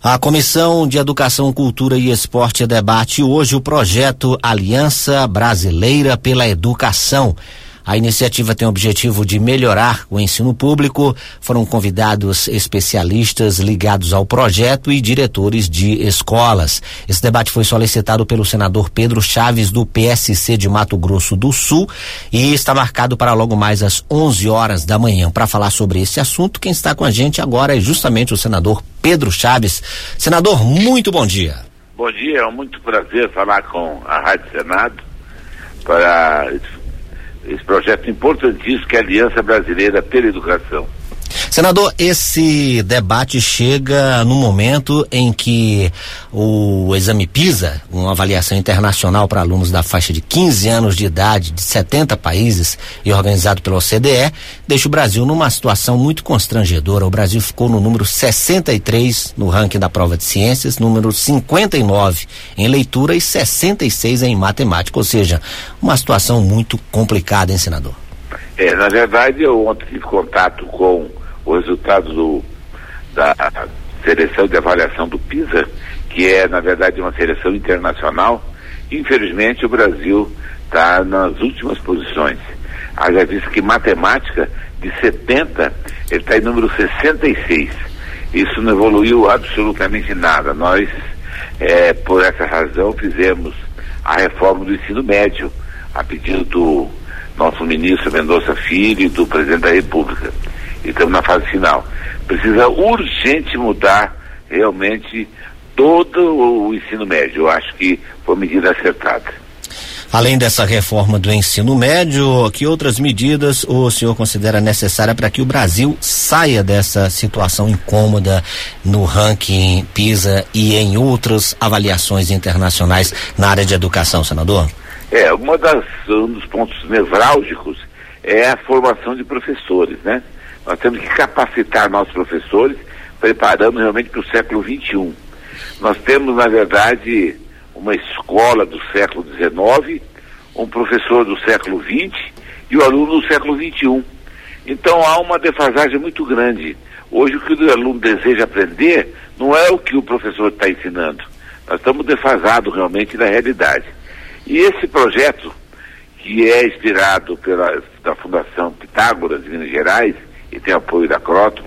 A Comissão de Educação, Cultura e Esporte debate hoje o projeto Aliança Brasileira pela Educação. A iniciativa tem o objetivo de melhorar o ensino público. Foram convidados especialistas ligados ao projeto e diretores de escolas. Esse debate foi solicitado pelo senador Pedro Chaves, do PSC de Mato Grosso do Sul, e está marcado para logo mais às 11 horas da manhã. Para falar sobre esse assunto, quem está com a gente agora é justamente o senador Pedro Chaves. Senador, muito bom dia. Bom dia, é muito prazer falar com a Rádio Senado para esse projeto importantíssimo que é a Aliança Brasileira pela Educação. Senador, esse debate chega no momento em que o exame PISA, uma avaliação internacional para alunos da faixa de 15 anos de idade de 70 países e organizado pela OCDE, deixa o Brasil numa situação muito constrangedora. O Brasil ficou no número 63 no ranking da prova de ciências, número 59 em leitura e 66 em matemática, ou seja, uma situação muito complicada, hein, senador? Na verdade, eu ontem tive contato com o resultado da seleção de avaliação do PISA, que é, na verdade, uma seleção internacional. Infelizmente, o Brasil está nas últimas posições. Já visto que matemática, de 70, ele está em número 66. Isso não evoluiu absolutamente nada. Nós, por essa razão, fizemos a reforma do ensino médio, a pedido do nosso ministro Mendonça Filho e do presidente da República. E estamos na fase final. Precisa urgente mudar realmente todo o ensino médio. Eu acho que foi uma medida acertada. Além dessa reforma do ensino médio, que outras medidas o senhor considera necessária para que o Brasil saia dessa situação incômoda no ranking PISA e em outras avaliações internacionais na área de educação, senador? Um dos pontos nevrálgicos é a formação de professores, né? Nós temos que capacitar nossos professores, preparando realmente para o século XXI. Nós temos, na verdade, uma escola do século XIX, um professor do século XX e o aluno do século XXI. Então há uma defasagem muito grande. Hoje o que o aluno deseja aprender não é o que o professor está ensinando. Nós estamos defasados realmente da realidade. E esse projeto, que é inspirado da Fundação Pitágoras, de Minas Gerais, e tem apoio da Croton,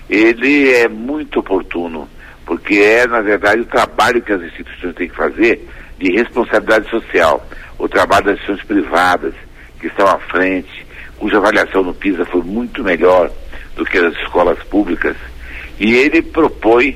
ele é muito oportuno, porque é, na verdade, o trabalho que as instituições têm que fazer de responsabilidade social, o trabalho das instituições privadas, que estão à frente, cuja avaliação no PISA foi muito melhor do que as escolas públicas, e ele propõe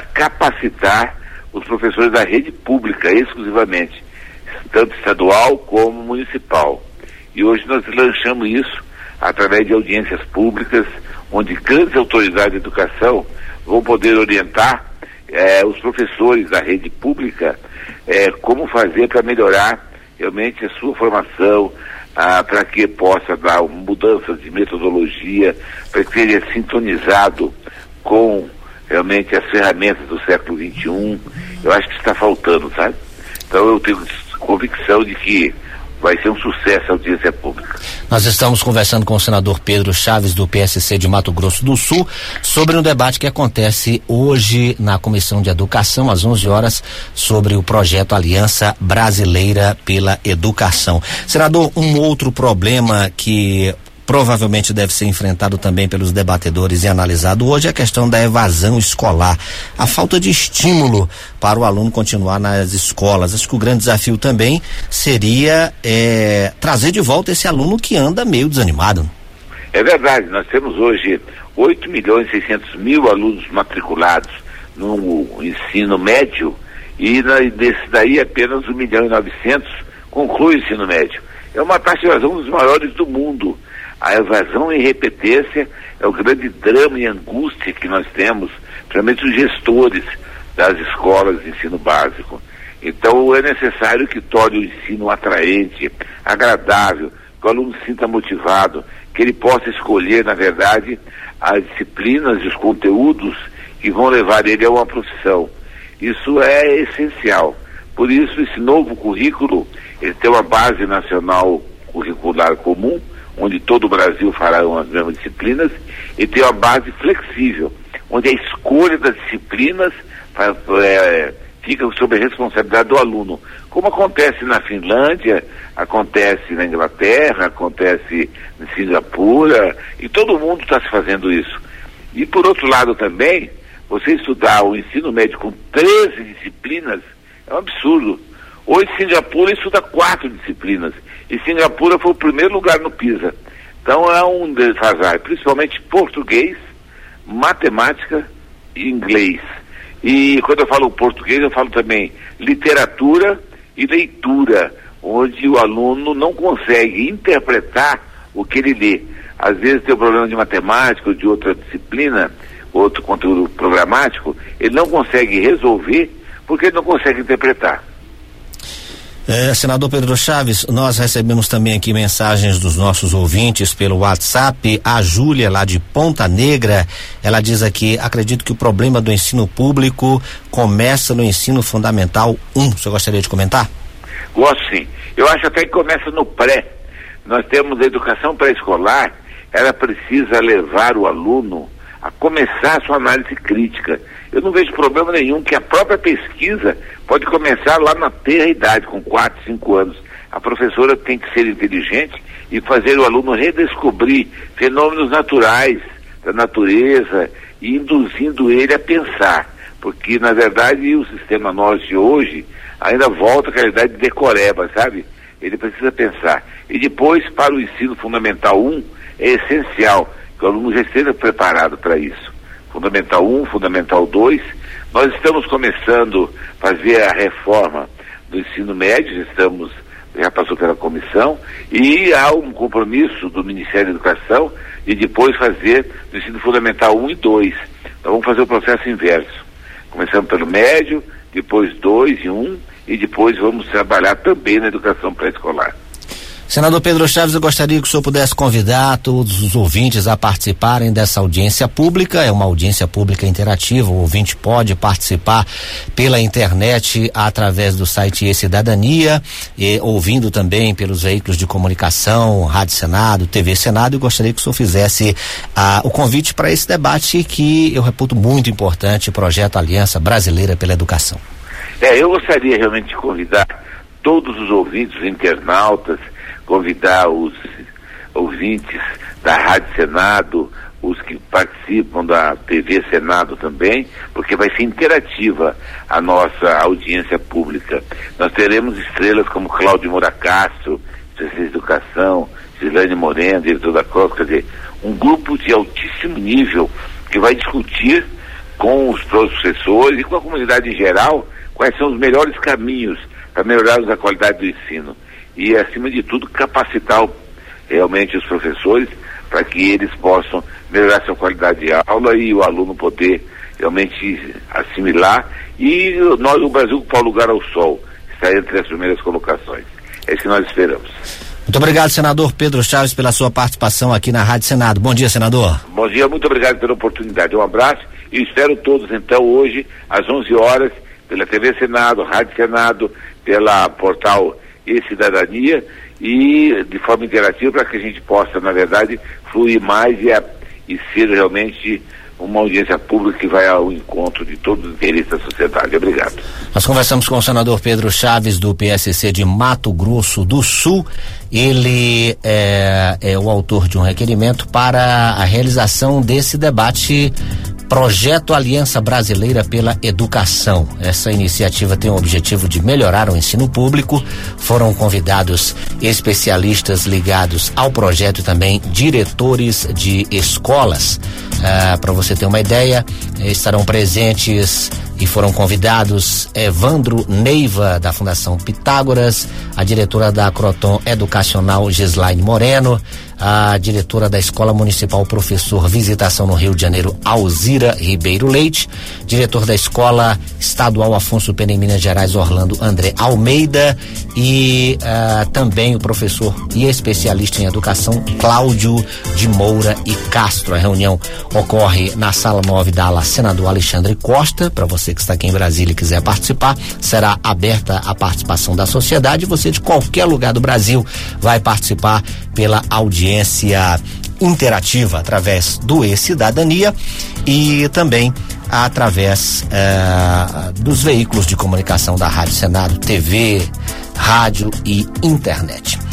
capacitar os professores da rede pública exclusivamente, tanto estadual como municipal. E hoje nós lançamos isso através de audiências públicas, onde grandes autoridades de educação vão poder orientar os professores da rede pública como fazer para melhorar realmente a sua formação, para que possa dar mudanças de metodologia, para que seja sintonizado com realmente as ferramentas do século XXI. Eu acho que está faltando, sabe? Então eu tenho convicção de que vai ser um sucesso a audiência pública. Nós estamos conversando com o senador Pedro Chaves, do PSC de Mato Grosso do Sul, sobre um debate que acontece hoje na Comissão de Educação, às 11 horas, sobre o projeto Aliança Brasileira pela Educação. Senador, um outro problema que provavelmente deve ser enfrentado também pelos debatedores e analisado hoje é a questão da evasão escolar, a falta de estímulo para o aluno continuar nas escolas. Acho que o grande desafio também seria trazer de volta esse aluno que anda meio desanimado. É verdade, nós temos hoje 8.600.000 alunos matriculados no ensino médio e desse daí apenas 1.900.000 conclui o ensino médio. É uma taxa de evasão dos maiores do mundo. A evasão em repetência é o grande drama e angústia que nós temos, principalmente os gestores das escolas de ensino básico. Então é necessário que torne o ensino atraente, agradável, que o aluno se sinta motivado, que ele possa escolher, na verdade, as disciplinas e os conteúdos que vão levar ele a uma profissão. Isso é essencial. Por isso, esse novo currículo, ele tem uma base nacional curricular comum, onde todo o Brasil fará as mesmas disciplinas, e tem uma base flexível, onde a escolha das disciplinas fica sob a responsabilidade do aluno, como acontece na Finlândia, acontece na Inglaterra, acontece em Singapura, e todo mundo está se fazendo isso. E por outro lado também, você estudar o ensino médio com 13 disciplinas é um absurdo. Hoje Singapura estuda 4 disciplinas, e Singapura foi o primeiro lugar no PISA. Então é um desfasar, principalmente português, matemática e inglês. E quando eu falo português, eu falo também literatura e leitura, onde o aluno não consegue interpretar o que ele lê. Às vezes tem um problema de matemática ou de outra disciplina, outro conteúdo programático, ele não consegue resolver porque ele não consegue interpretar. Senador Pedro Chaves, nós recebemos também aqui mensagens dos nossos ouvintes pelo WhatsApp. A Júlia, lá de Ponta Negra, ela diz aqui: acredito que o problema do ensino público começa no ensino fundamental 1. Você gostaria de comentar? Gosto sim. Eu acho até que começa no pré. Nós temos a educação pré-escolar, ela precisa levar o aluno a começar a sua análise crítica. Eu não vejo problema nenhum, que a própria pesquisa pode começar lá na tenra idade, com 4, 5 anos. A professora tem que ser inteligente e fazer o aluno redescobrir fenômenos naturais da natureza e induzindo ele a pensar. Porque, na verdade, o sistema nosso de hoje ainda volta à realidade de decoreba, sabe? Ele precisa pensar. E depois, para o ensino fundamental 1, é essencial que o aluno já esteja preparado para isso. Fundamental 1, Fundamental 2, nós estamos começando a fazer a reforma do ensino médio, já passou pela comissão, e há um compromisso do Ministério da Educação de depois fazer do ensino fundamental 1 e 2. Então vamos fazer o processo inverso. Começamos pelo médio, depois 2 e 1, e depois vamos trabalhar também na educação pré-escolar. Senador Pedro Chaves, eu gostaria que o senhor pudesse convidar todos os ouvintes a participarem dessa audiência pública. É uma audiência pública interativa, o ouvinte pode participar pela internet através do site E-Cidadania, ouvindo também pelos veículos de comunicação, Rádio Senado, TV Senado. Eu gostaria que o senhor fizesse o convite para esse debate que eu reputo muito importante, Projeto Aliança Brasileira pela Educação. Eu gostaria realmente de convidar todos os ouvintes, os internautas, convidar os ouvintes da Rádio Senado, os que participam da TV Senado também, porque vai ser interativa a nossa audiência pública. Nós teremos estrelas como Cláudio Moura Castro, Secretaria de Educação, Gislaine Moreno, diretor da CROSS, quer dizer, um grupo de altíssimo nível que vai discutir com os professores e com a comunidade em geral quais são os melhores caminhos para melhorarmos a qualidade do ensino. E, acima de tudo, capacitar realmente os professores para que eles possam melhorar sua qualidade de aula e o aluno poder realmente assimilar. E o Brasil com o lugar ao sol está entre as primeiras colocações. É isso que nós esperamos. Muito obrigado, senador Pedro Chaves, pela sua participação aqui na Rádio Senado. Bom dia, senador. Bom dia, muito obrigado pela oportunidade. Um abraço e espero todos, então, hoje, às 11 horas, pela TV Senado, Rádio Senado, pela portal E-Cidadania e de forma interativa para que a gente possa, na verdade, fluir mais e ser realmente uma audiência pública que vai ao encontro de todos os interesses da sociedade. Obrigado. Nós conversamos com o senador Pedro Chaves, do PSC de Mato Grosso do Sul. Ele é o autor de um requerimento para a realização desse debate Projeto Aliança Brasileira pela Educação. Essa iniciativa tem o objetivo de melhorar o ensino público. Foram convidados especialistas ligados ao projeto e também diretores de escolas. Para você ter uma ideia, estarão presentes e foram convidados Evandro Neiva, da Fundação Pitágoras, a diretora da Croton Educacional, Gislaine Moreno, a diretora da Escola Municipal Professor Visitação no Rio de Janeiro, Alzira Ribeiro Leite, diretor da Escola Estadual Afonso Pena em Minas Gerais, Orlando André Almeida, e também o professor e especialista em educação, Cláudio de Moura e Castro. A reunião ocorre na Sala 9 da ala Senador Alexandre Costa. Para você que está aqui em Brasília e quiser participar, será aberta a participação da sociedade. Você de qualquer lugar do Brasil vai participar pela audiência interativa através do e-Cidadania e também através dos veículos de comunicação da Rádio Senado, TV, rádio e internet.